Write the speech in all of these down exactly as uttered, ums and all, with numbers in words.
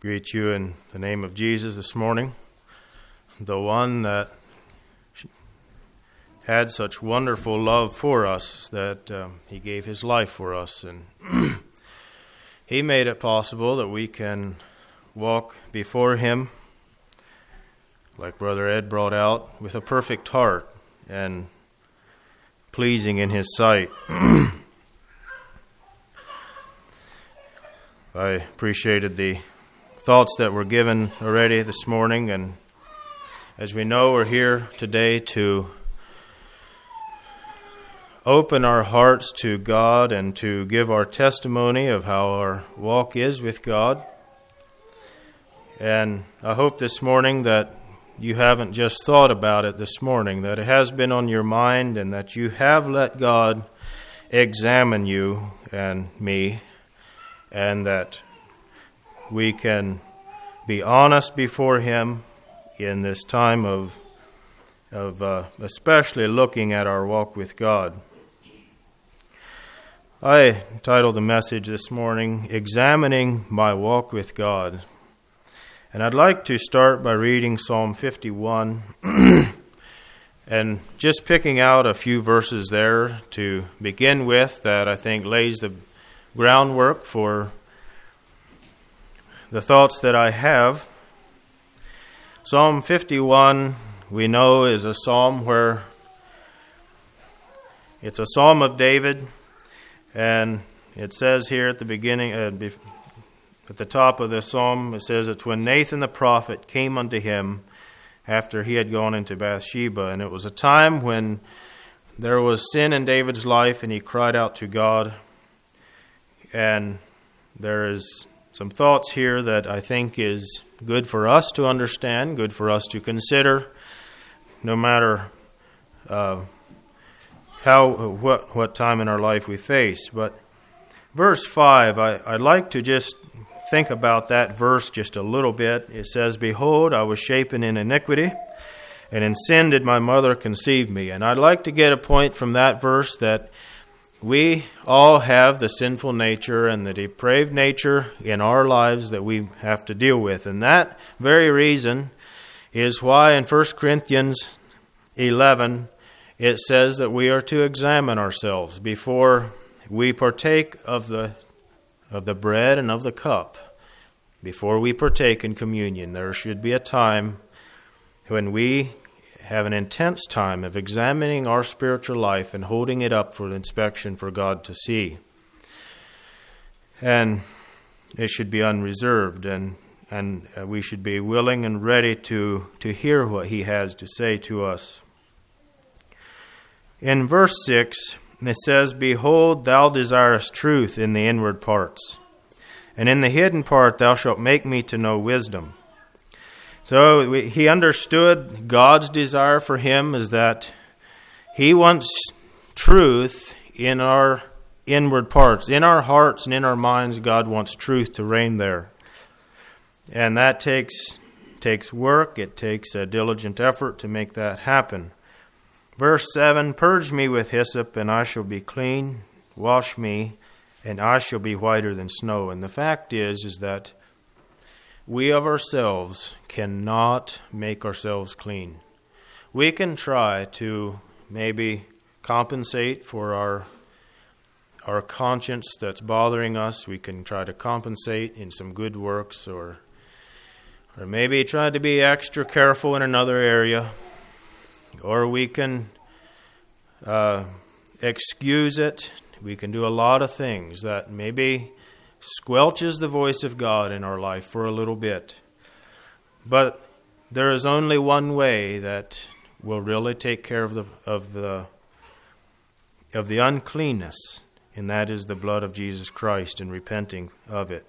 greet you in the name of Jesus this morning, the one that had such wonderful love for us that um, he gave his life for us, and he made it possible that we can walk before him, like Brother Ed brought out, with a perfect heart and pleasing in his sight. I appreciated the thoughts that were given already this morning, and as we know, we're here today to open our hearts to God and to give our testimony of how our walk is with God. And I hope this morning that you haven't just thought about it this morning, that it has been on your mind, and that you have let God examine you and me, and that we can be honest before him in this time of of uh, especially looking at our walk with God. I titled the message this morning, Examining My Walk with God. And I'd like to start by reading Psalm fifty-one and just picking out a few verses there to begin with that I think lays the groundwork for the thoughts that I have. Psalm fifty-one, we know, is a psalm where it's a psalm of David, and it says here at the beginning, uh, at the top of the psalm, it says it's when Nathan the prophet came unto him after he had gone into Bathsheba, and it was a time when there was sin in David's life, and he cried out to God. And there is some thoughts here that I think is good for us to understand, good for us to consider, no matter uh, how what what time in our life we face. But verse five, I, I'd like to just think about that verse just a little bit. It says, "Behold, I was shapen in iniquity, and in sin did my mother conceive me." And I'd like to get a point from that verse that we all have the sinful nature and the depraved nature in our lives that we have to deal with. And that very reason is why in First Corinthians eleven it says that we are to examine ourselves before we partake of the of the bread and of the cup. Before we partake in communion, there should be a time when we have an intense time of examining our spiritual life and holding it up for inspection for God to see. And it should be unreserved, and and we should be willing and ready to, to hear what he has to say to us. In verse six, it says, "Behold, thou desirest truth in the inward parts, and in the hidden part thou shalt make me to know wisdom." So he understood God's desire for him is that he wants truth in our inward parts. In our hearts and in our minds, God wants truth to reign there. And that takes takes work. It takes a diligent effort to make that happen. Verse seven, "Purge me with hyssop, and I shall be clean. Wash me, and I shall be whiter than snow." And the fact is, is that we of ourselves cannot make ourselves clean. We can try to maybe compensate for our our conscience that's bothering us. We can try to compensate in some good works, or or maybe try to be extra careful in another area. Or we can uh, excuse it. We can do a lot of things that maybe squelches the voice of God in our life for a little bit. But there is only one way that will really take care of the of the of the uncleanness, and that is the blood of Jesus Christ and repenting of it.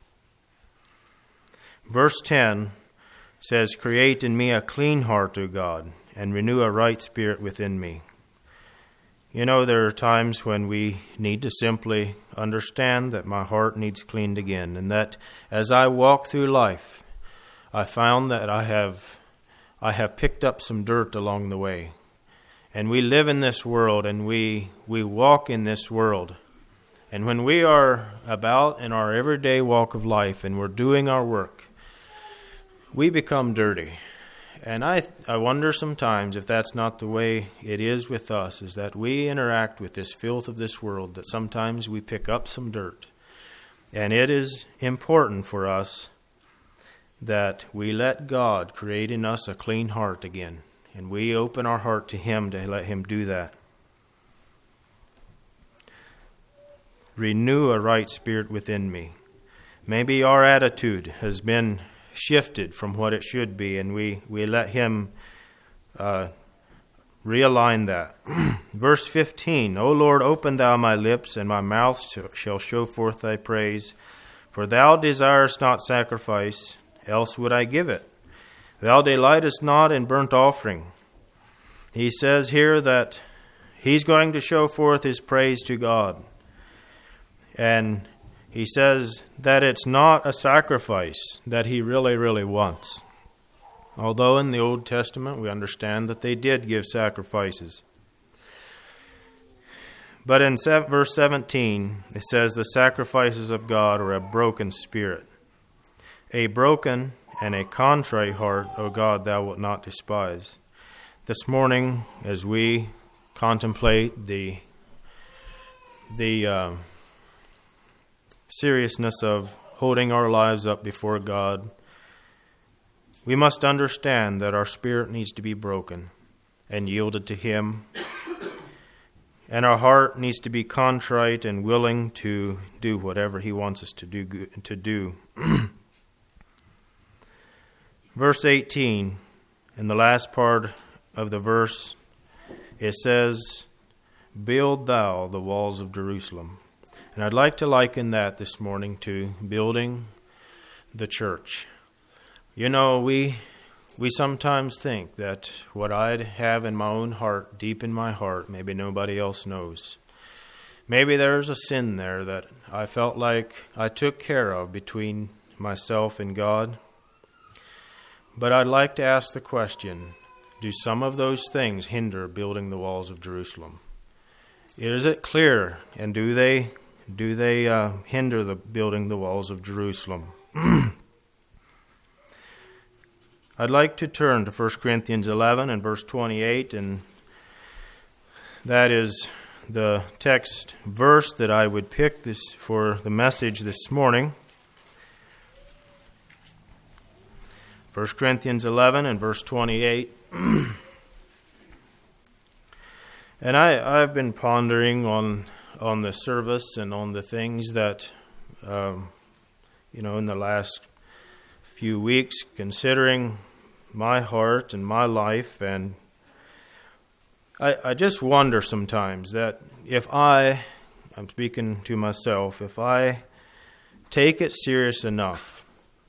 Verse ten says, "Create in me a clean heart, O God, and renew a right spirit within me." You know, there are times when we need to simply understand that my heart needs cleaned again, and that as I walk through life, I found that I have I have picked up some dirt along the way. And we live in this world, and we we walk in this world. And when we are about in our everyday walk of life and we're doing our work, we become dirty. And I I wonder sometimes if that's not the way it is with us, is that we interact with this filth of this world, that sometimes we pick up some dirt. And it is important for us that we let God create in us a clean heart again. And we open our heart to Him to let Him do that. Renew a right spirit within me. Maybe our attitude has been shifted from what it should be, and we, we let Him uh, realign that. Verse fifteen, O Lord, open Thou my lips, and my mouth shall show forth Thy praise. For Thou desirest not sacrifice, else would I give it. Thou delightest not in burnt offering. He says here that he's going to show forth his praise to God. And he says that it's not a sacrifice that he really, really wants. Although in the Old Testament we understand that they did give sacrifices. But in verse seventeen, it says, the sacrifices of God are a broken spirit. A broken and a contrite heart, O God, Thou wilt not despise. This morning, as we contemplate the the uh, seriousness of holding our lives up before God, we must understand that our spirit needs to be broken and yielded to Him, and our heart needs to be contrite and willing to do whatever He wants us to do. To do. Verse eighteen, in the last part of the verse, it says, build Thou the walls of Jerusalem. And I'd like to liken that this morning to building the church. You know, we we sometimes think that what I have in my own heart, deep in my heart, maybe nobody else knows. Maybe there's a sin there that I felt like I took care of between myself and God. But I'd like to ask the question, do some of those things hinder building the walls of Jerusalem? Is it clear, and do they do they uh, hinder the building the walls of Jerusalem? I'd like to turn to First Corinthians eleven and verse twenty-eight, and that is the text verse that I would pick this for the message this morning. First Corinthians eleven and verse twenty-eight. And I, I've been pondering on on the service and on the things that, um, you know, in the last few weeks, considering my heart and my life. And I, I just wonder sometimes that if I, I'm speaking to myself, if I take it serious enough,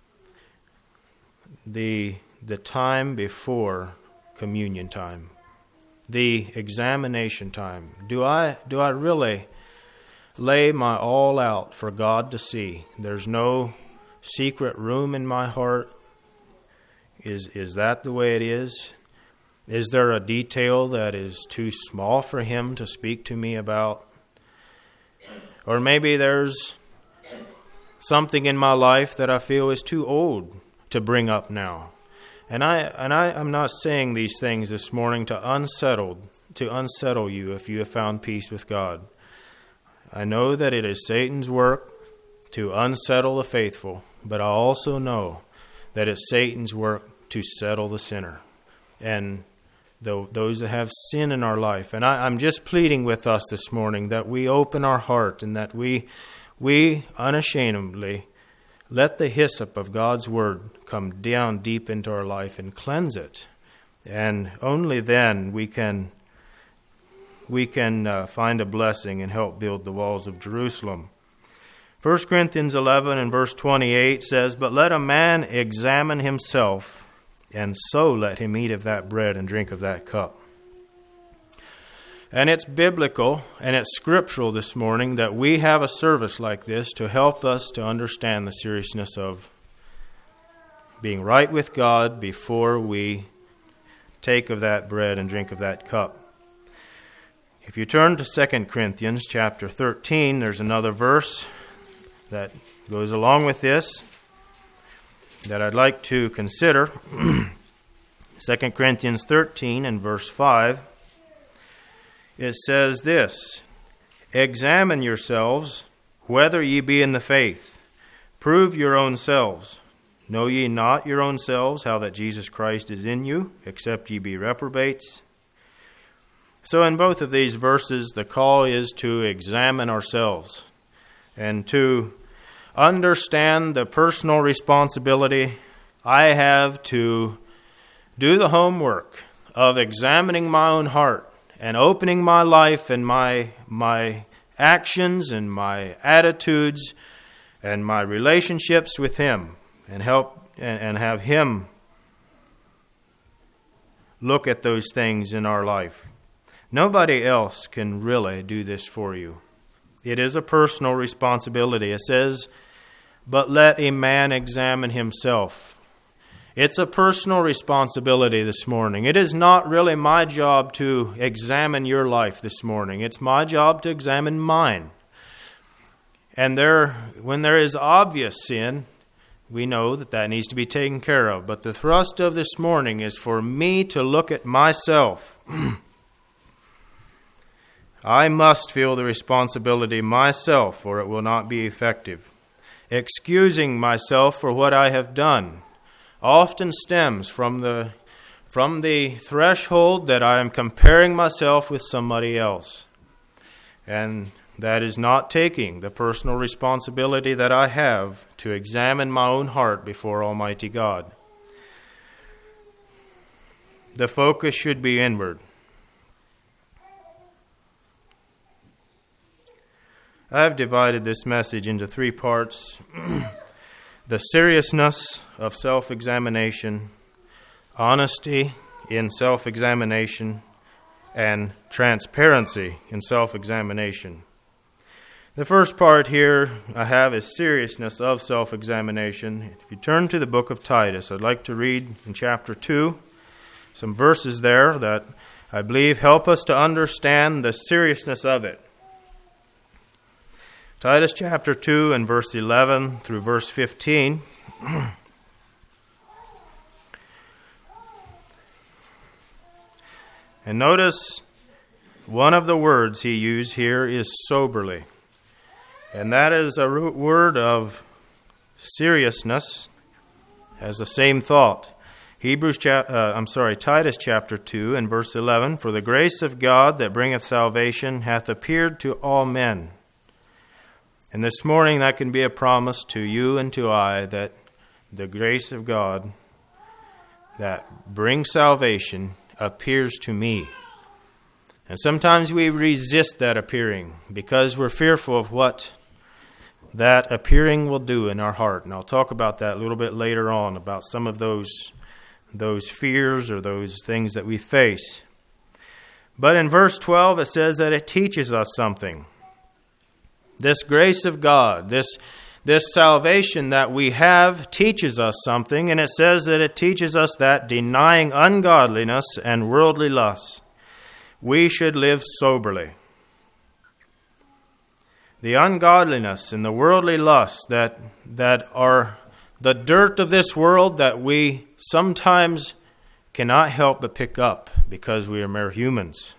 the the time before communion time, the examination time, do I do I really lay my all out for God to see? There's no secret room in my heart. Is is that the way it is? Is there a detail that is too small for Him to speak to me about? Or maybe there's something in my life that I feel is too old to bring up now. And I and I am not saying these things this morning to unsettle to unsettle you if you have found peace with God. I know that it is Satan's work to unsettle the faithful, but I also know that it's Satan's work to settle the sinner and the, those that have sin in our life. And I, I'm just pleading with us this morning that we open our heart and that we we unashamedly let the hyssop of God's Word come down deep into our life and cleanse it. And only then we can we can uh, find a blessing and help build the walls of Jerusalem. First Corinthians eleven and verse twenty-eight says, but let a man examine himself, and so let him eat of that bread and drink of that cup. And it's biblical and it's scriptural this morning that we have a service like this to help us to understand the seriousness of being right with God before we take of that bread and drink of that cup. If you turn to Second Corinthians chapter thirteen, there's another verse that goes along with this that I'd like to consider. Second Corinthians thirteen and verse five, it says this, "Examine yourselves, whether ye be in the faith. Prove your own selves. Know ye not your own selves, how that Jesus Christ is in you, except ye be reprobates?" So in both of these verses, the call is to examine ourselves and to understand the personal responsibility I have to do the homework of examining my own heart and opening my life and my my actions and my attitudes and my relationships with Him, and help and, and have Him look at those things in our life. Nobody else can really do this for you. It is a personal responsibility. It says, "But let a man examine himself." It's a personal responsibility this morning. It is not really my job to examine your life this morning. It's my job to examine mine. And there, when there is obvious sin, we know that that needs to be taken care of. But the thrust of this morning is for me to look at myself. I must feel the responsibility myself, or it will not be effective. Excusing myself for what I have done often stems from the from the threshold that I am comparing myself with somebody else. And that is not taking the personal responsibility that I have to examine my own heart before Almighty God. The focus should be inward. I have divided this message into three parts. The seriousness of self-examination, honesty in self-examination, and transparency in self-examination. The first part here I have is seriousness of self-examination. If you turn to the book of Titus, I'd like to read in chapter two some verses there that I believe help us to understand the seriousness of it. Titus chapter two and verse eleven through verse fifteen. And notice one of the words he used here is soberly. And that is a root word of seriousness, has the same thought. Hebrews, cha- uh, I'm sorry, Titus chapter two and verse eleven. "For the grace of God that bringeth salvation hath appeared to all men." And this morning that can be a promise to you and to I, that the grace of God that brings salvation appears to me. And sometimes we resist that appearing because we're fearful of what that appearing will do in our heart. And I'll talk about that a little bit later on, about some of those, those fears or those things that we face. But in verse twelve it says that it teaches us something. This grace of God, this, this salvation that we have teaches us something, and it says that it teaches us that denying ungodliness and worldly lusts, we should live soberly. The ungodliness and the worldly lusts that, that are the dirt of this world that we sometimes cannot help but pick up because we are mere humans.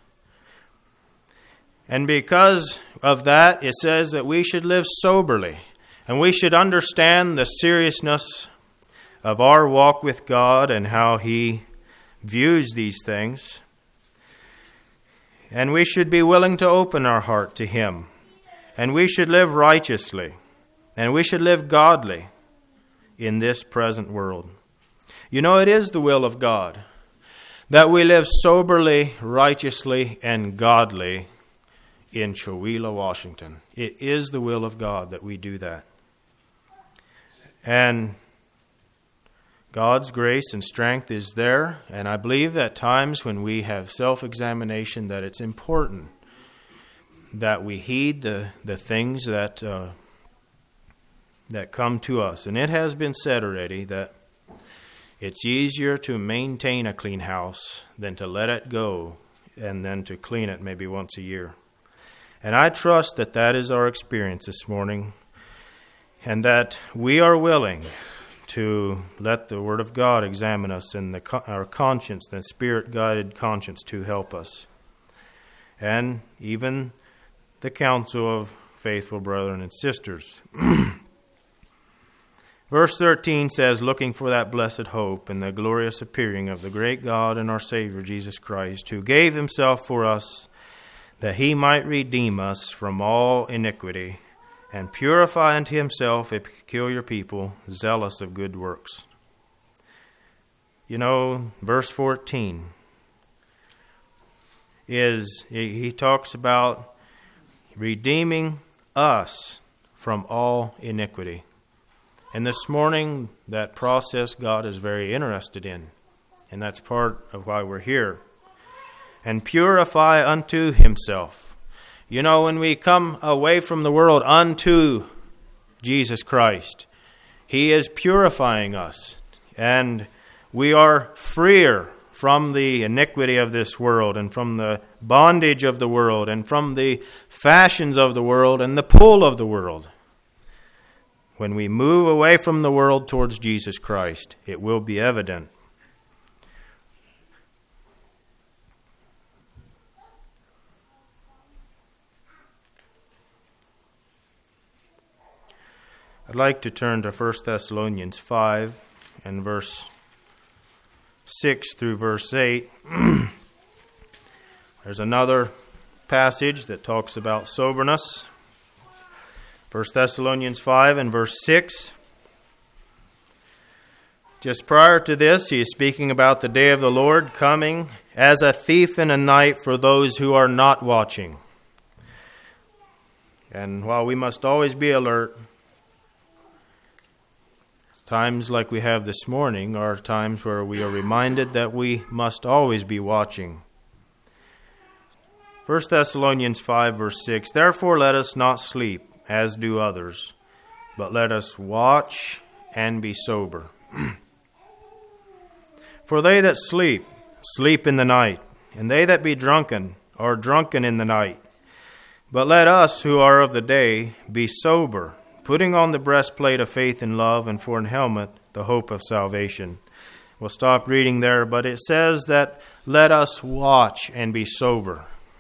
And because of that, it says that we should live soberly. And we should understand the seriousness of our walk with God and how He views these things. And we should be willing to open our heart to Him. And we should live righteously. And we should live godly in this present world. You know, it is the will of God that we live soberly, righteously, and godly in Chewelah, Washington. It is the will of God that we do that. And God's grace and strength is there, and I believe at times when we have self-examination that it's important that we heed the, the things that uh, that come to us. And it has been said already that it's easier to maintain a clean house than to let it go and then to clean it maybe once a year. And I trust that that is our experience this morning, and that we are willing to let the Word of God examine us and the, our conscience, the Spirit-guided conscience, to help us. And even the counsel of faithful brethren and sisters. Verse thirteen says, looking for that blessed hope and the glorious appearing of the great God and our Savior Jesus Christ, who gave himself for us, that he might redeem us from all iniquity, and purify unto himself a peculiar people, zealous of good works. You know, verse fourteen is, he talks about redeeming us from all iniquity. And this morning, that process God is very interested in. And that's part of why we're here. And purify unto himself. You know, when we come away from the world unto Jesus Christ, he is purifying us. And we are freer from the iniquity of this world, and from the bondage of the world, and from the fashions of the world, and the pull of the world. When we move away from the world towards Jesus Christ, it will be evident. I'd like to turn to First Thessalonians five and verse six through verse eight. There's another passage that talks about soberness. First Thessalonians five and verse six. Just prior to this, he is speaking about the day of the Lord coming as a thief in a night for those who are not watching. And while we must always be alert, times like we have this morning are times where we are reminded that we must always be watching. First Thessalonians five verse six, therefore let us not sleep, as do others, but let us watch and be sober. For they that sleep, sleep in the night, and they that be drunken are drunken in the night. But let us who are of the day be sober, putting on the breastplate of faith and love, and for an helmet the hope of salvation. We'll stop reading there, but it says that let us watch and be sober.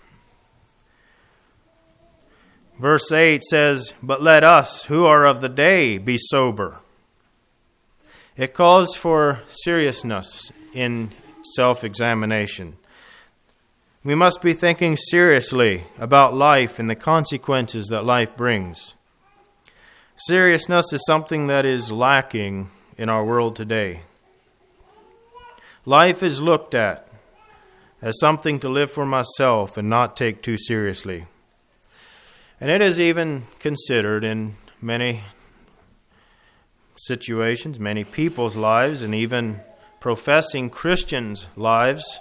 Verse eight says, but let us who are of the day be sober. It calls for seriousness in self-examination. We must be thinking seriously about life and the consequences that life brings. Seriousness is something that is lacking in our world today. Life is looked at as something to live for myself and not take too seriously. And it is even considered in many situations, many people's lives, and even professing Christians' lives,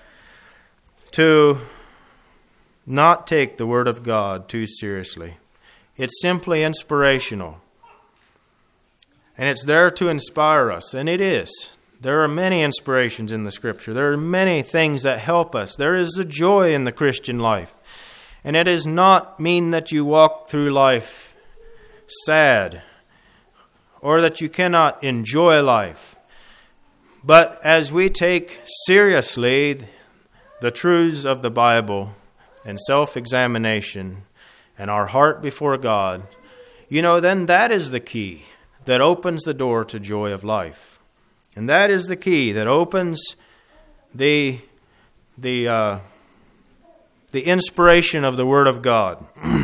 to not take the Word of God too seriously. It's simply inspirational. And it's there to inspire us, and it is. There are many inspirations in the Scripture. There are many things that help us. There is the joy in the Christian life. And it does not mean that you walk through life sad or that you cannot enjoy life. But as we take seriously the truths of the Bible and self-examination and our heart before God, you know, then that is the key that opens the door to joy of life. And that is the key that opens the the uh, the inspiration of the Word of God.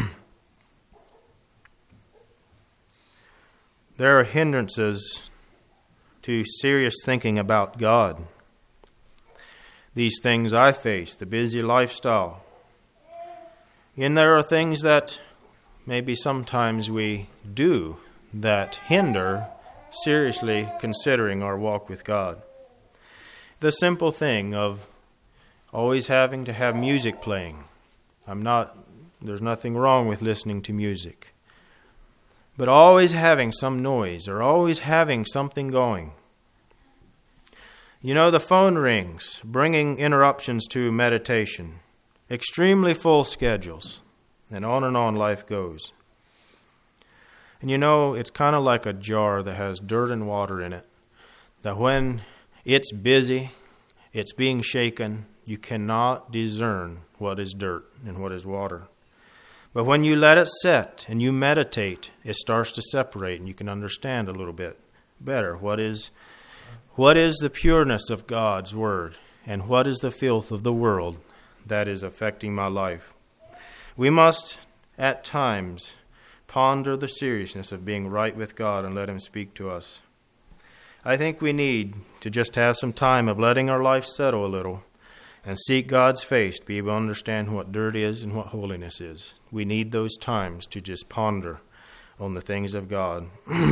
There are hindrances to serious thinking about God. These things I face, the busy lifestyle. And there are things that maybe sometimes we do that hinder seriously considering our walk with God. The simple thing of always having to have music playing. I'm not, there's nothing wrong with listening to music. But always having some noise or always having something going. You know, the phone rings, bringing interruptions to meditation, extremely full schedules, and on and on life goes. And you know, it's kind of like a jar that has dirt and water in it, that when it's busy, it's being shaken, you cannot discern what is dirt and what is water. But when you let it set and you meditate, it starts to separate and you can understand a little bit better what is what is the pureness of God's Word and what is the filth of the world that is affecting my life. We must, at times, ponder the seriousness of being right with God and let Him speak to us. I think we need to just have some time of letting our life settle a little and seek God's face to be able to understand what dirt is and what holiness is. We need those times to just ponder on the things of God.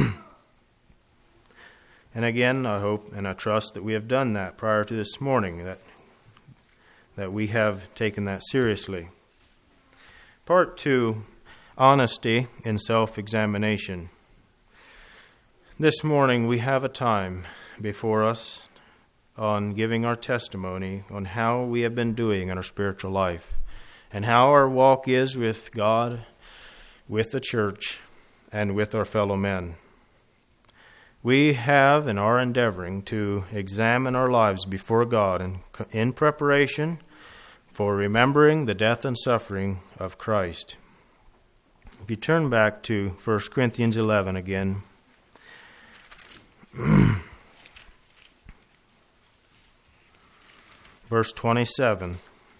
And again, I hope and I trust that we have done that prior to this morning, that that we have taken that seriously. Part two, honesty in self-examination. This morning we have a time before us on giving our testimony on how we have been doing in our spiritual life and how our walk is with God, with the church, and with our fellow men. We have and are endeavoring to examine our lives before God in, in preparation for remembering the death and suffering of Christ. If you turn back to First Corinthians eleven again, verse twenty-seven.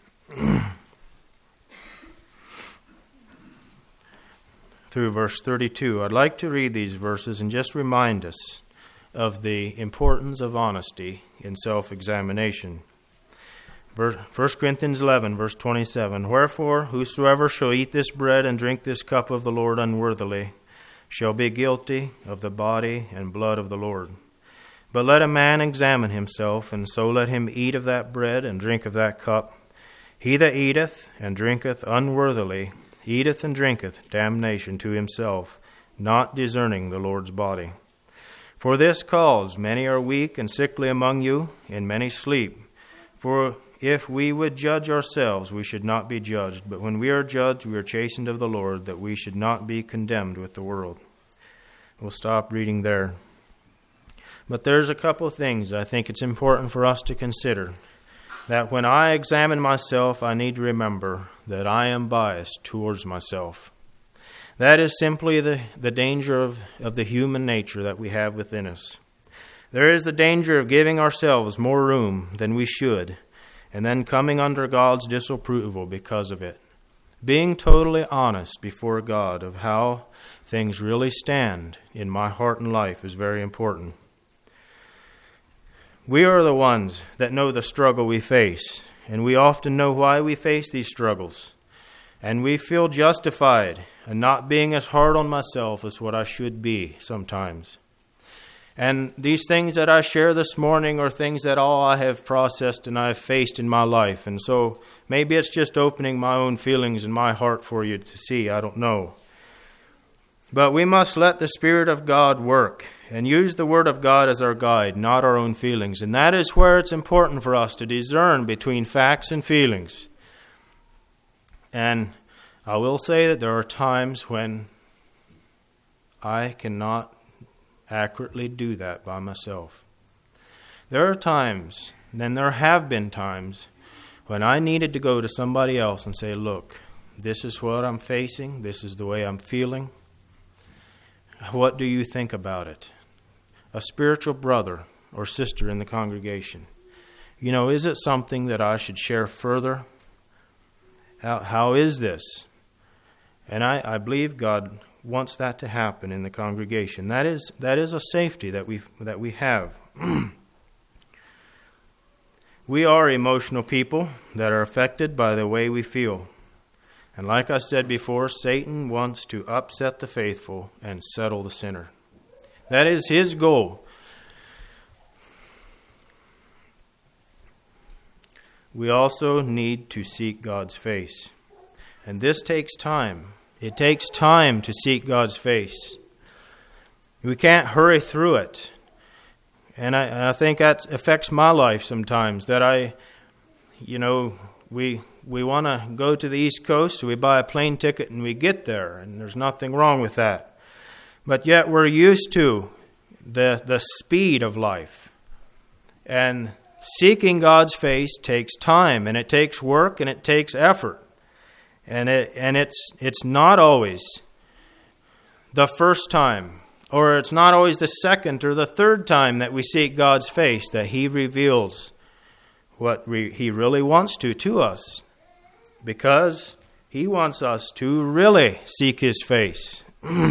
Through verse thirty-two. I'd like to read these verses and just remind us of the importance of honesty in self-examination. First Corinthians eleven, verse twenty-seven. Wherefore, whosoever shall eat this bread and drink this cup of the Lord unworthily shall be guilty of the body and blood of the Lord. But let a man examine himself, and so let him eat of that bread and drink of that cup. He that eateth and drinketh unworthily eateth and drinketh damnation to himself, not discerning the Lord's body. For this cause many are weak and sickly among you, and many sleep. For if we would judge ourselves, we should not be judged. But when we are judged, we are chastened of the Lord, that we should not be condemned with the world. We'll stop reading there. But there's a couple of things I think it's important for us to consider. That when I examine myself, I need to remember that I am biased towards myself. That is simply the, the danger of, of the human nature that we have within us. There is the danger of giving ourselves more room than we should, and then coming under God's disapproval because of it. Being totally honest before God of how things really stand in my heart and life is very important. We are the ones that know the struggle we face, and we often know why we face these struggles. And we feel justified in not being as hard on myself as what I should be sometimes. And these things that I share this morning are things that all I have processed and I have faced in my life. And so maybe it's just opening my own feelings in my heart for you to see. I don't know. But we must let the Spirit of God work and use the Word of God as our guide, not our own feelings. And that is where it's important for us to discern between facts and feelings. And I will say that there are times when I cannot accurately do that by myself. There are times, and there have been times, when I needed to go to somebody else and say, look, this is what I'm facing, this is the way I'm feeling. What do you think about it? A spiritual brother or sister in the congregation. You know, is it something that I should share further? How, how is this? And I, I believe God wants that to happen in the congregation. That is that is a safety that we that we have. We are emotional people that are affected by the way we feel. And like I said before, Satan wants to upset the faithful and settle the sinner. That is his goal. We also need to seek God's face. And this takes time. It takes time to seek God's face. We can't hurry through it. And I, and I think that affects my life sometimes, that I, you know, we we want to go to the East Coast, so we buy a plane ticket and we get there, and there's nothing wrong with that. But yet we're used to the the speed of life. And seeking God's face takes time, and it takes work, and it takes effort. And it and it's it's not always the first time, or it's not always the second or the third time that we seek God's face that He reveals what we, He really wants to to us, because He wants us to really seek His face.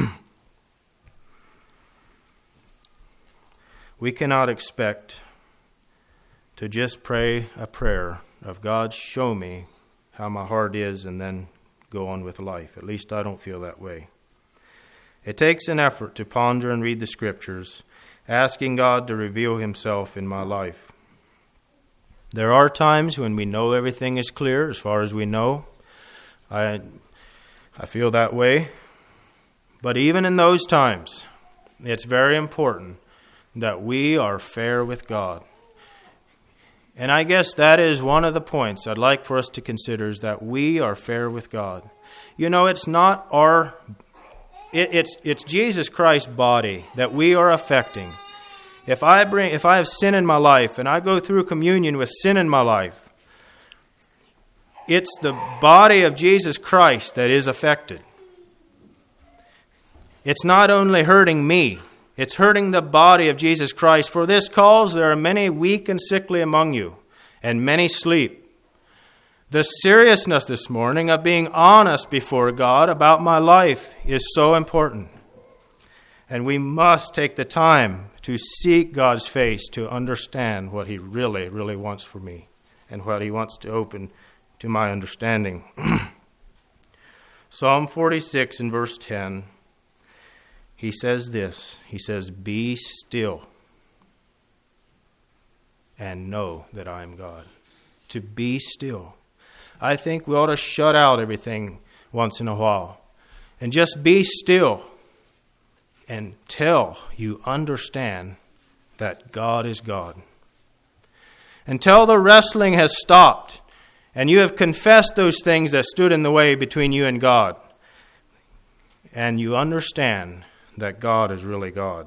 We cannot expect to just pray a prayer of God, show me how my heart is, and then go on with life. At least I don't feel that way. It takes an effort to ponder and read the Scriptures, asking God to reveal Himself in my life. There are times when we know everything is clear as far as we know. I, I feel that way. But even in those times, it's very important that we are fair with God. And I guess that is one of the points I'd like for us to consider, is that we are fair with God. You know, it's not our, it, it's it's Jesus Christ's body that we are affecting. If I bring, if I have sin in my life and I go through communion with sin in my life, it's the body of Jesus Christ that is affected. It's not only hurting me, it's hurting the body of Jesus Christ. For this cause there are many weak and sickly among you, and many sleep. The seriousness this morning of being honest before God about my life is so important. And we must take the time to seek God's face to understand what He really, really wants for me, and what He wants to open to my understanding. Psalm forty-six and verse ten. He says this, he says, "Be still and know that I am God." To be still. I think we ought to shut out everything once in a while and just be still until you understand that God is God. Until the wrestling has stopped and you have confessed those things that stood in the way between you and God, and you understand that God is really God.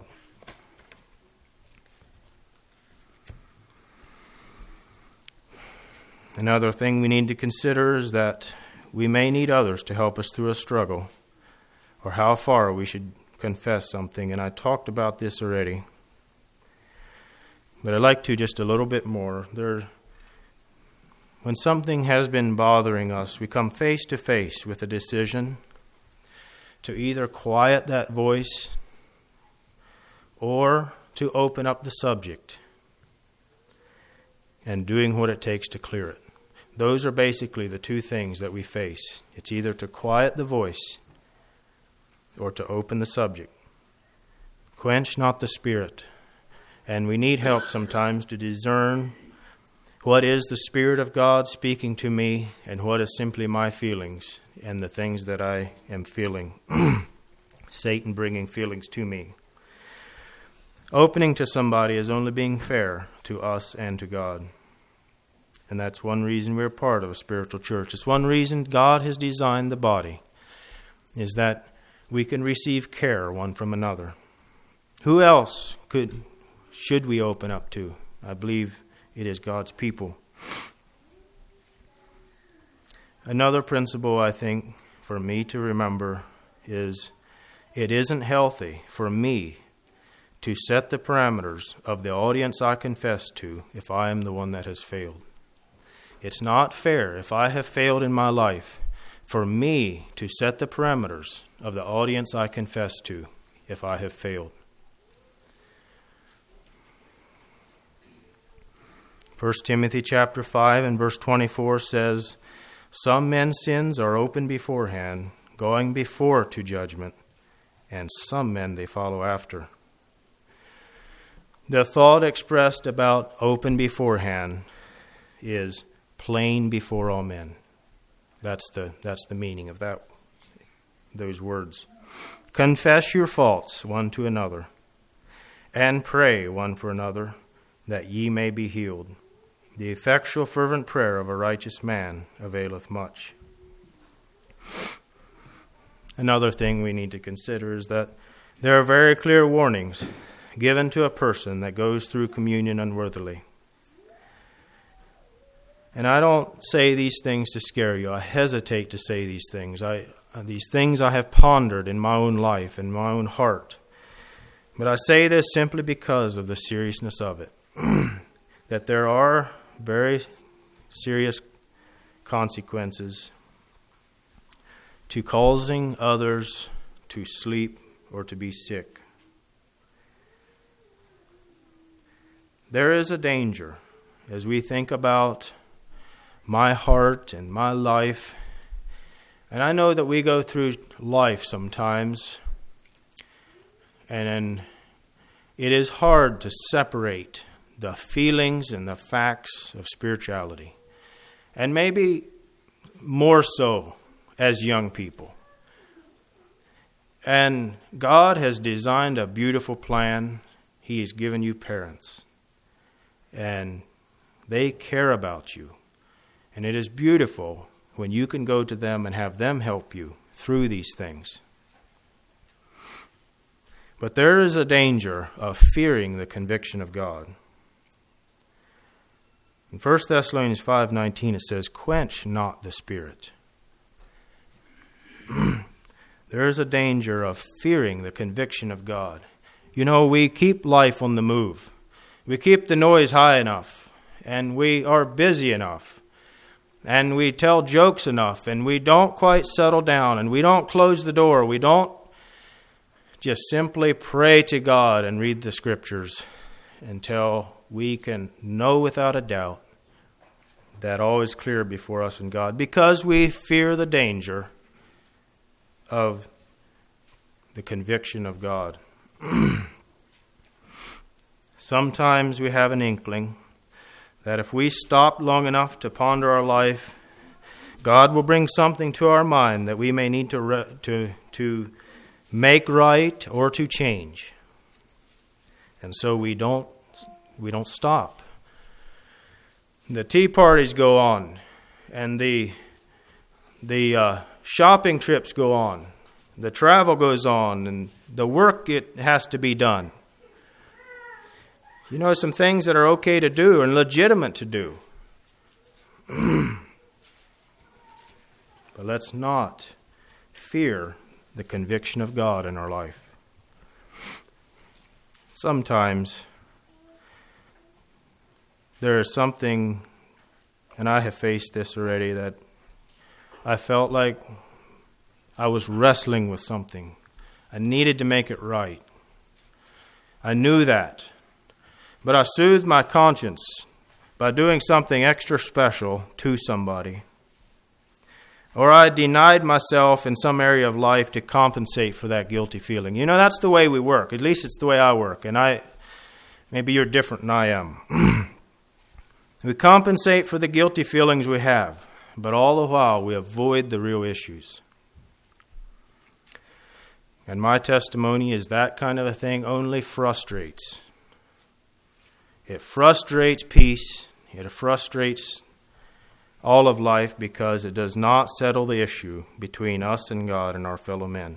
Another thing we need to consider is that we may need others to help us through a struggle, or how far we should confess something. And I talked about this already, but I'd like to just a little bit more. There, when something has been bothering us, we come face to face with a decision to either quiet that voice or to open up the subject and doing what it takes to clear it. Those are basically the two things that we face. It's either to quiet the voice or to open the subject. Quench not the spirit. And we need help sometimes to discern what is the Spirit of God speaking to me and what is simply my feelings and the things that I am feeling. Satan bringing feelings to me. Opening to somebody is only being fair to us and to God. And that's one reason we're part of a spiritual church. It's one reason God has designed the body, is that we can receive care one from another. Who else could should we open up to? I believe it is God's people. Another principle, I think, for me to remember is it isn't healthy for me to set the parameters of the audience I confess to if I am the one that has failed. It's not fair, if I have failed in my life, for me to set the parameters of the audience I confess to if I have failed. First Timothy chapter five and verse twenty-four says, "Some men's sins are open beforehand, going before to judgment, and some men they follow after." The thought expressed about open beforehand is plain before all men. That's the that's the meaning of that those words. Confess your faults one to another, and pray one for another, that ye may be healed. The effectual fervent prayer of a righteous man availeth much. Another thing we need to consider is that there are very clear warnings given to a person that goes through communion unworthily. And I don't say these things to scare you. I hesitate to say these things. I, these things I have pondered in my own life, in my own heart. But I say this simply because of the seriousness of it. That there are very serious consequences to causing others to sleep or to be sick. There is a danger as we think about my heart and my life. And I know that we go through life sometimes, and then it is hard to separate the feelings and the facts of spirituality. And maybe more so as young people. And God has designed a beautiful plan. He has given you parents. And they care about you. And it is beautiful when you can go to them and have them help you through these things. But there is a danger of fearing the conviction of God. In First Thessalonians five nineteen it says, "Quench not the spirit." There is a danger of fearing the conviction of God. You know, we keep life on the move. We keep the noise high enough, and we are busy enough, and we tell jokes enough, and we don't quite settle down, and we don't close the door. We don't just simply pray to God and read the Scriptures until we can know without a doubt that all is clear before us and God, because we fear the danger of the conviction of God. Sometimes we have an inkling that if we stop long enough to ponder our life, God will bring something to our mind that we may need to re- to to make right or to change. And so we don't we don't stop. The tea parties go on, and the the uh, shopping trips go on, the travel goes on, and the work it has to be done. You know, some things that are okay to do and legitimate to do. But let's not fear the conviction of God in our life. Sometimes there is something, and I have faced this already, that I felt like I was wrestling with something. I needed to make it right. I knew that. But I soothed my conscience by doing something extra special to somebody. Or I denied myself in some area of life to compensate for that guilty feeling. You know, that's the way we work. At least it's the way I work. And I, maybe you're different than I am. We compensate for the guilty feelings we have, but all the while we avoid the real issues. And my testimony is that kind of a thing only frustrates. It frustrates peace. It frustrates all of life because it does not settle the issue between us and God and our fellow men.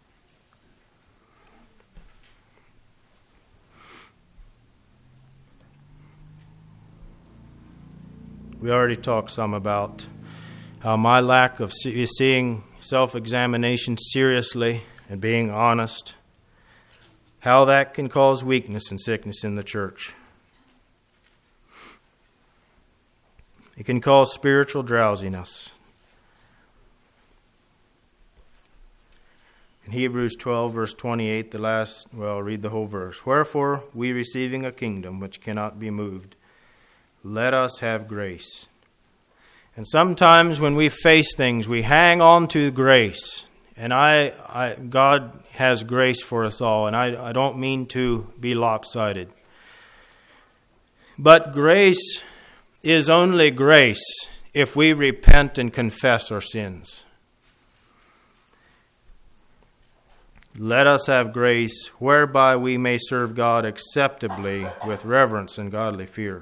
We already talked some about how my lack of seeing self-examination seriously and being honest, how that can cause weakness and sickness in the church. It can cause spiritual drowsiness. In Hebrews twelve, verse twenty-eight, the last, well, read the whole verse. Wherefore, we receiving a kingdom which cannot be moved, let us have grace. And sometimes when we face things, we hang on to grace. And I, I God has grace for us all. And I, I don't mean to be lopsided. But grace is only grace if we repent and confess our sins. let us have grace whereby we may serve God acceptably with reverence and godly fear.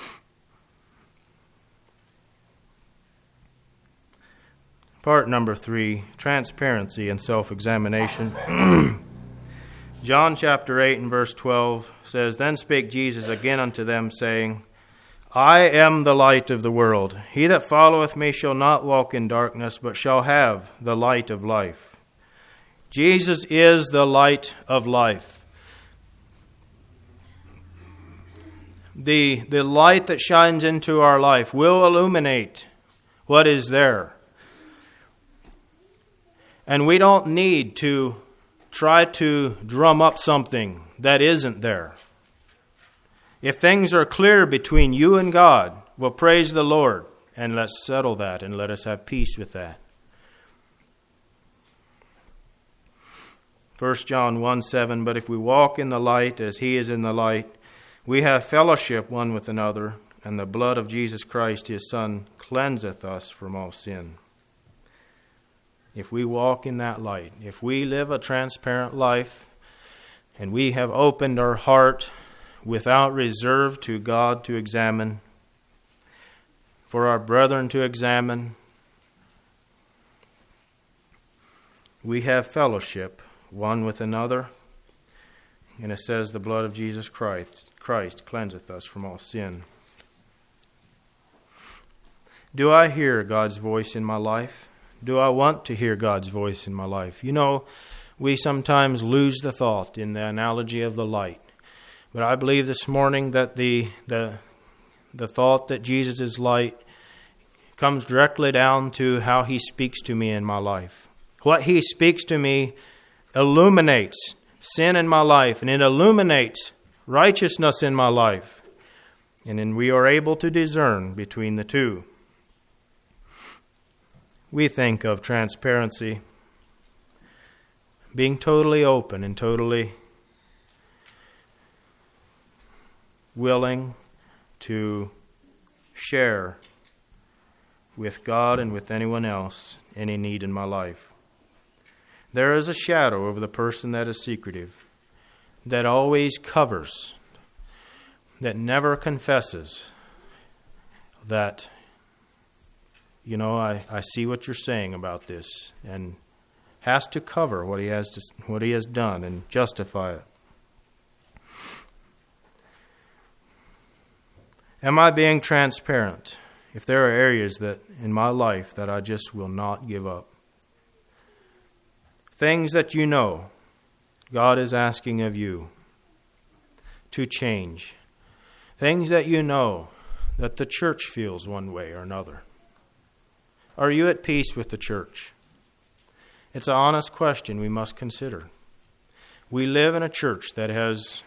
Part number three, transparency and self-examination. John chapter eight and verse twelve says, Then spake Jesus again unto them, saying, I am the light of the world. He that followeth me shall not walk in darkness, but shall have the light of life. Jesus is the light of life. The, the light that shines into our life will illuminate what is there. And we don't need to try to drum up something that isn't there. If things are clear between you and God, well, praise the Lord, and let's settle that and let us have peace with that. First John one seven, But if we walk in the light as He is in the light, we have fellowship one with another, and the blood of Jesus Christ, His Son, cleanseth us from all sin. If we walk in that light, if we live a transparent life, and we have opened our heart without reserve to God to examine, for our brethren to examine, we have fellowship one with another, and it says the blood of Jesus Christ, Christ cleanseth us from all sin. Do I hear God's voice in my life? Do I want to hear God's voice in my life? You know, we sometimes lose the thought in the analogy of the light. But I believe this morning that the the the thought that Jesus is light comes directly down to how He speaks to me in my life. What He speaks to me illuminates sin in my life, and it illuminates righteousness in my life. And then we are able to discern between the two. We think of transparency, being totally open and totally willing to share with God and with anyone else any need in my life. There is a shadow over the person that is secretive, that always covers, that never confesses, that You know, I, I see what you're saying about this, and has to cover what he has to, what he has done and justify it. Am I being transparent? If there are areas that in my life that I just will not give up, things that you know God is asking of you to change, things that you know that the church feels one way or another. Are you at peace with the church? It's an honest question we must consider. We live in a church that has,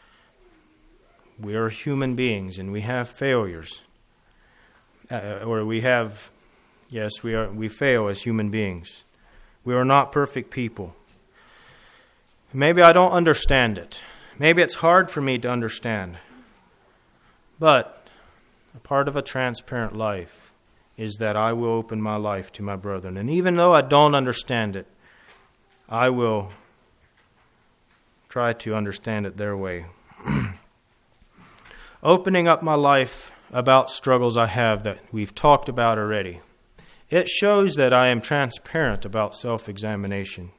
we are human beings and we have failures. Uh, or we have, yes, we are. We fail as human beings. We are not perfect people. Maybe I don't understand it. Maybe it's hard for me to understand. But a part of a transparent life is that I will open my life to my brethren. And even though I don't understand it, I will try to understand it their way. Opening up my life about struggles I have that we've talked about already, it shows that I am transparent about self-examination.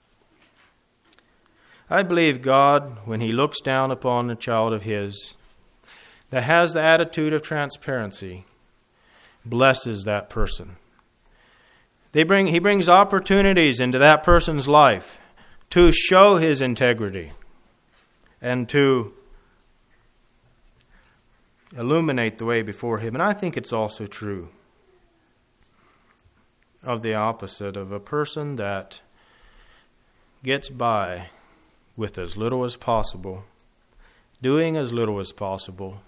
I believe God, when He looks down upon a child of His that has the attitude of transparency, blesses that person. They bring, he brings opportunities into that person's life to show his integrity and to illuminate the way before Him. And I think it's also true of the opposite, of a person that gets by with as little as possible, doing as little as possible,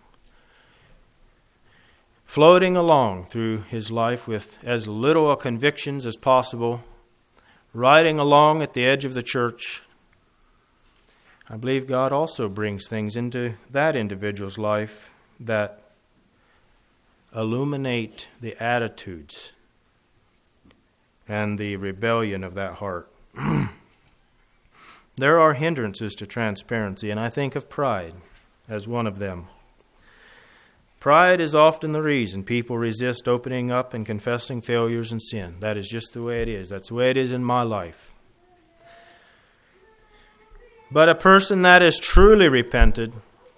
floating along through his life with as little convictions as possible, riding along at the edge of the church. I believe God also brings things into that individual's life that illuminate the attitudes and the rebellion of that heart. There are hindrances to transparency, and I think of pride as one of them. Pride is often the reason people resist opening up and confessing failures and sin. That is just the way it is. That's the way it is in my life. But a person that is truly repented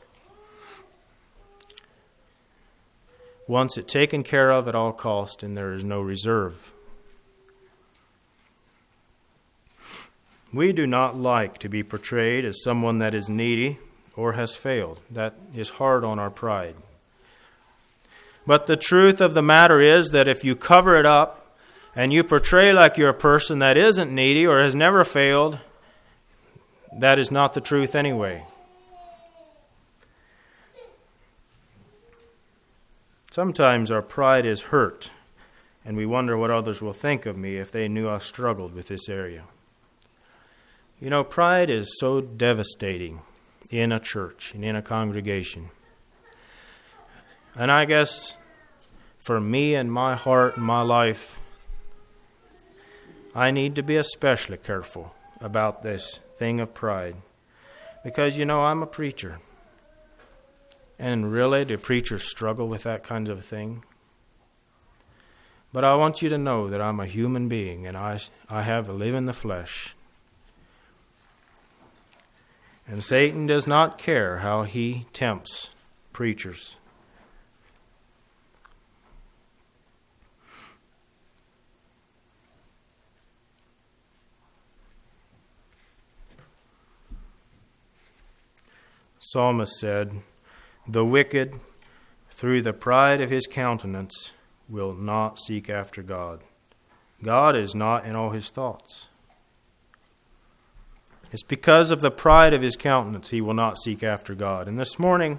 wants it taken care of at all cost, and there is no reserve. We do not like to be portrayed as someone that is needy or has failed. That is hard on our pride. But the truth of the matter is that if you cover it up and you portray like you're a person that isn't needy or has never failed, that is not the truth anyway. Sometimes our pride is hurt, and we wonder what others will think of me if they knew I struggled with this area. You know, pride is so devastating in a church and in a congregation. And I guess for me and my heart and my life, I need to be especially careful about this thing of pride. Because, you know, I'm a preacher. And really, do preachers struggle with that kind of thing? But I want you to know that I'm a human being and I, I have a live in the flesh. And Satan does not care how he tempts preachers. Psalmist said, "The wicked, through the pride of his countenance, will not seek after God." God is not in all his thoughts. It's because of the pride of his countenance he will not seek after God. And this morning,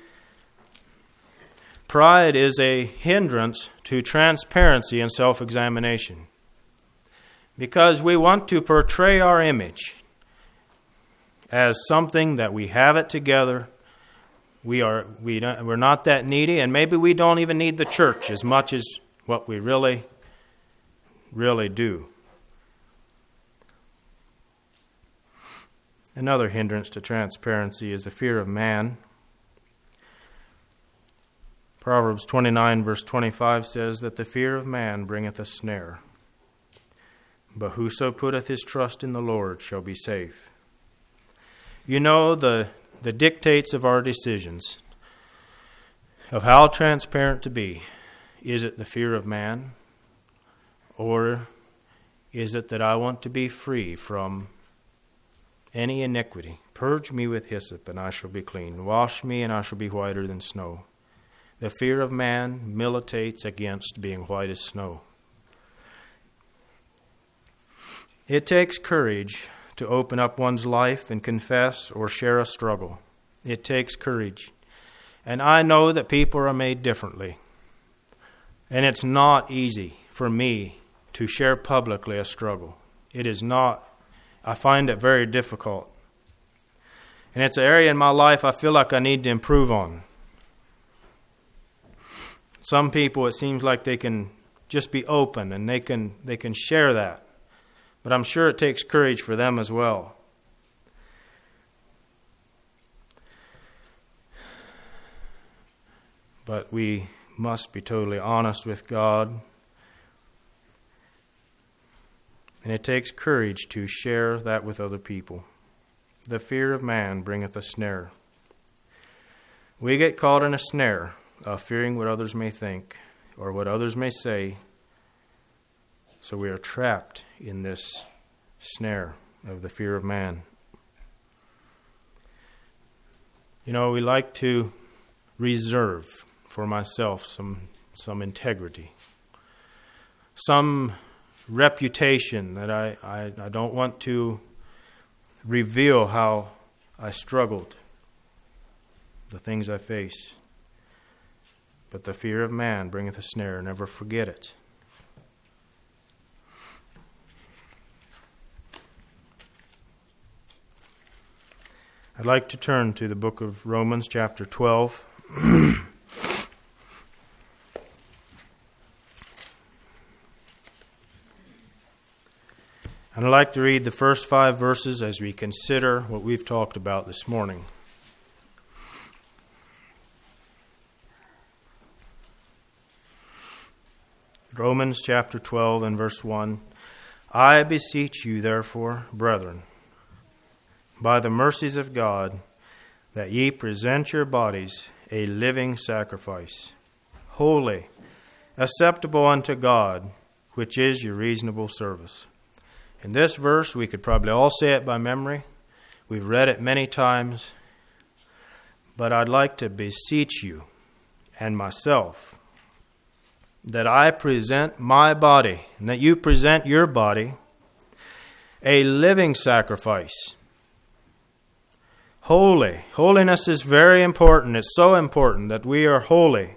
pride is a hindrance to transparency and self-examination. Because we want to portray our image as something that we have it together. We are we don't, we're not that needy, and maybe we don't even need the church as much as what we really, really do. Another hindrance to transparency is the fear of man. Proverbs twenty-nine verse twenty-five says that the fear of man bringeth a snare, but whoso putteth his trust in the Lord shall be safe. You know, the the dictates of our decisions, of how transparent to be. Is it the fear of man? Or is it that I want to be free from any iniquity? Purge me with hyssop, and I shall be clean. Wash me, and I shall be whiter than snow. The fear of man militates against being white as snow. It takes courage to open up one's life and confess or share a struggle. It takes courage. And I know that people are made differently. And it's not easy for me to share publicly a struggle. It is not. I find it very difficult. And it's an area in my life I feel like I need to improve on. Some people, it seems like they can just be open and they can they can share that. But I'm sure it takes courage for them as well. But we must be totally honest with God. And it takes courage to share that with other people. The fear of man bringeth a snare. We get caught in a snare of fearing what others may think or what others may say. So we are trapped in this snare of the fear of man. You know, we like to reserve for myself some some integrity, some reputation that I, I, I don't want to reveal how I struggled, the things I face. But the fear of man bringeth a snare. Never forget it. I'd like to turn to the book of Romans, chapter twelve. And I'd like to read the first five verses as we consider what we've talked about this morning. Romans chapter twelve and verse one. I beseech you, therefore, brethren, by the mercies of God, that ye present your bodies a living sacrifice, holy, acceptable unto God, which is your reasonable service. In this verse, we could probably all say it by memory. We've read it many times. But I'd like to beseech you and myself that I present my body, and that you present your body, a living sacrifice. Holy. Holiness is very important. It's so important that we are holy.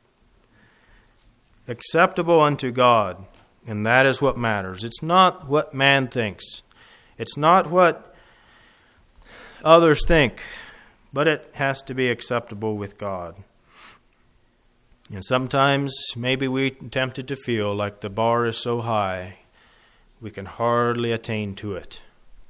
Acceptable unto God. And that is what matters. It's not what man thinks. It's not what others think. But it has to be acceptable with God. And sometimes maybe we're tempted to feel like the bar is so high we can hardly attain to it.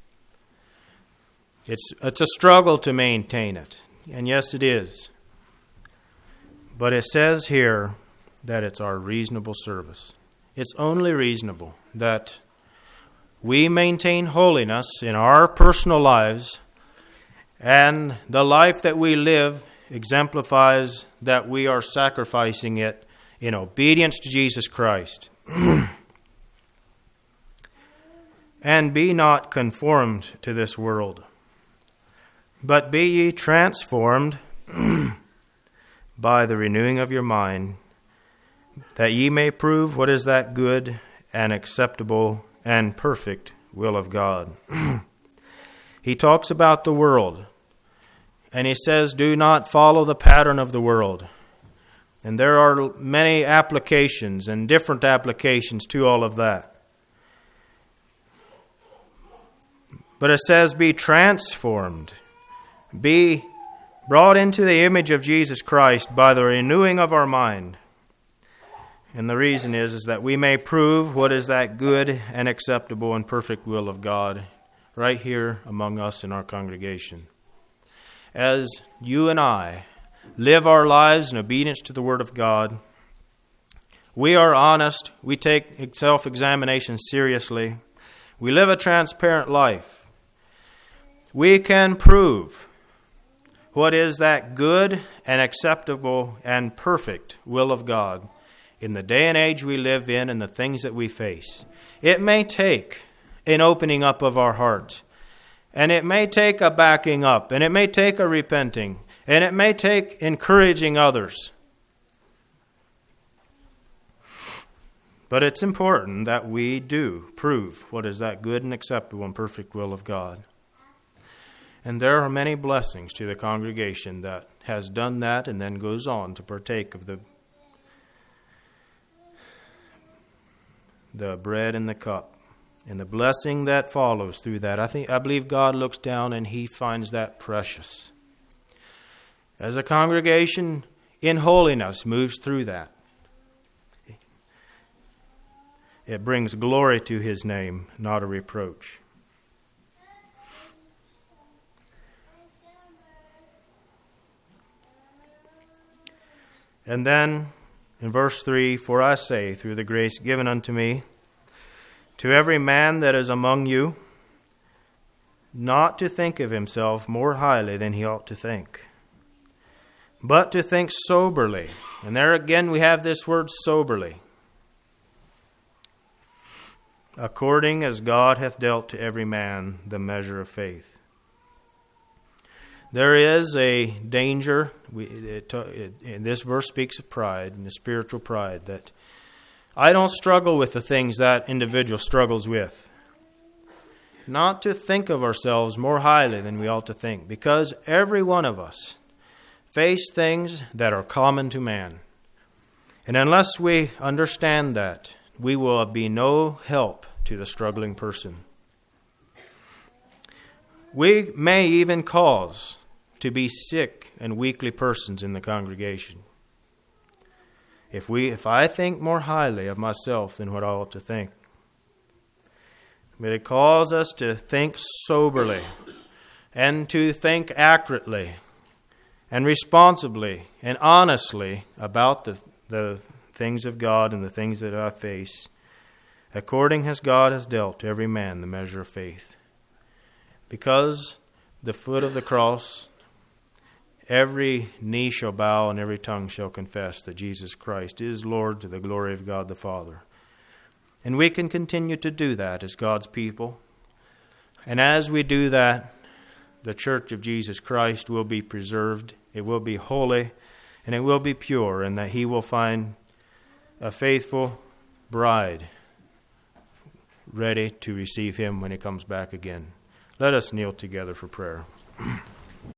It's it's a struggle to maintain it. And yes, it is. But it says here that it's our reasonable service. It's only reasonable that we maintain holiness in our personal lives, and the life that we live exemplifies that we are sacrificing it in obedience to Jesus Christ. And be not conformed to this world, but be ye transformed by the renewing of your mind, that ye may prove what is that good and acceptable and perfect will of God. He talks about the world. And he says, do not follow the pattern of the world. And there are many applications and different applications to all of that. But it says, be transformed. Be brought into the image of Jesus Christ by the renewing of our mind. And the reason is, is that we may prove what is that good and acceptable and perfect will of God right here among us in our congregation. As you and I live our lives in obedience to the Word of God, we are honest, we take self-examination seriously, we live a transparent life. We can prove what is that good and acceptable and perfect will of God in the day and age we live in and the things that we face. It may take an opening up of our heart. And it may take a backing up, and it may take a repenting, and it may take encouraging others. But it's important that we do prove what is that good and acceptable and perfect will of God. And there are many blessings to the congregation that has done that and then goes on to partake of the, the bread and the cup. And the blessing that follows through that, I think, I believe God looks down and He finds that precious. As a congregation in holiness moves through that, it brings glory to His name, not a reproach. And then in verse three, for I say, through the grace given unto me, to every man that is among you, not to think of himself more highly than he ought to think, but to think soberly. And there again we have this word soberly. According as God hath dealt to every man the measure of faith. There is a danger, we, it, it, and this verse speaks of pride, and the spiritual pride, that I don't struggle with the things that individual struggles with. Not to think of ourselves more highly than we ought to think, because every one of us face things that are common to man. And unless we understand that, we will be no help to the struggling person. We may even cause to be sick and weakly persons in the congregation. If we, if I think more highly of myself than what I ought to think. but it calls us to think soberly and to think accurately and responsibly and honestly about the, the things of God and the things that I face, according as God has dealt to every man the measure of faith. Because the foot of the cross, every knee shall bow and every tongue shall confess that Jesus Christ is Lord to the glory of God the Father. And we can continue to do that as God's people. And as we do that, the church of Jesus Christ will be preserved, it will be holy, and it will be pure, and that He will find a faithful bride ready to receive Him when He comes back again. Let us kneel together for prayer.